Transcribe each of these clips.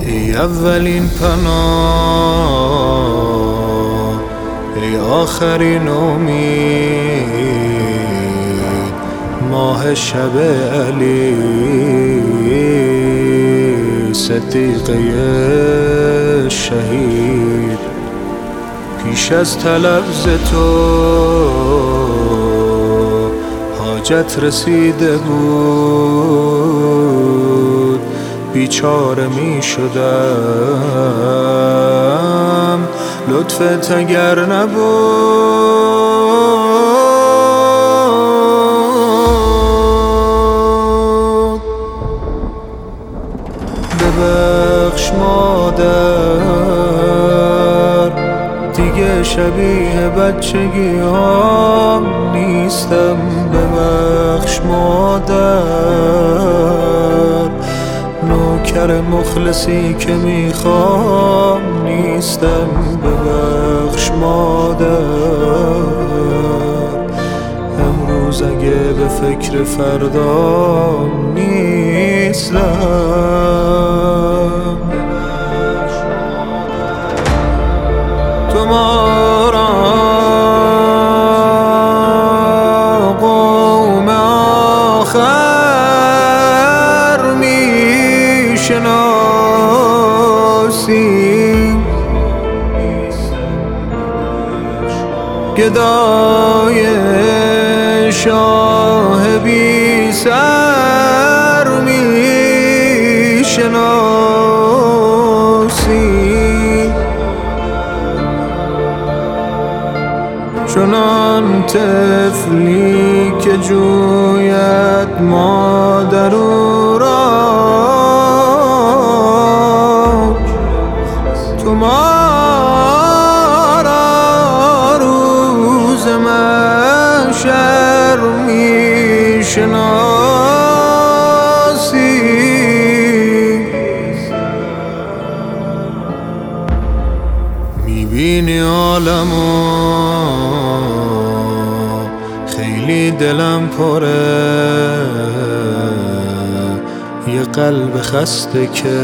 ای اولین پناه، ای آخرین امید، ماه شب علی صدیقه شهید. پیش از طلب ز تو حاجت رسیده بود، بیچاره می شدم لطفت اگر نبود. ببخش مادر، دیگه شبیه بچگی هم نیستم. ببخش مادر، نوکر مخلصی که میخوام نیستم. ببخش مادر، امروز اگه به فکر فردام نیستم. تمہارا قوم آخر میشناسی، گدای شاه بی سر میشناسی، چنان طفلی که جوید مادر او را. تمہارا روز محشر میشناسی. میبینی عالمو، خیلی دلم پره، یه قلب خسته که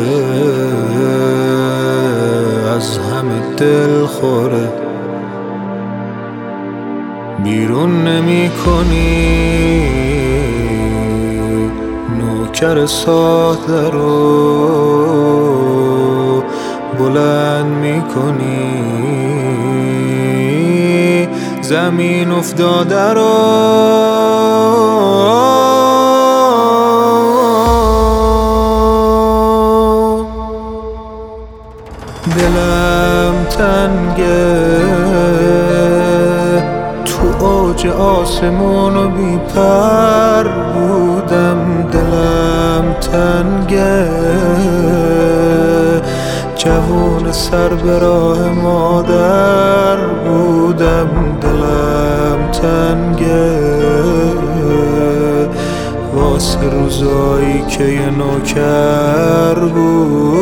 از همه دل خوره. بیرون نمی کنی نوکر ساده رو، بلند می کنی زمین افتاده رو. دلم تنگه، تو اوج آسمون بی پر بودم. دلم تنگه، جوون سر به راه مادر بودم. دلم تنگه واسه روزایی که یه نوکر بود.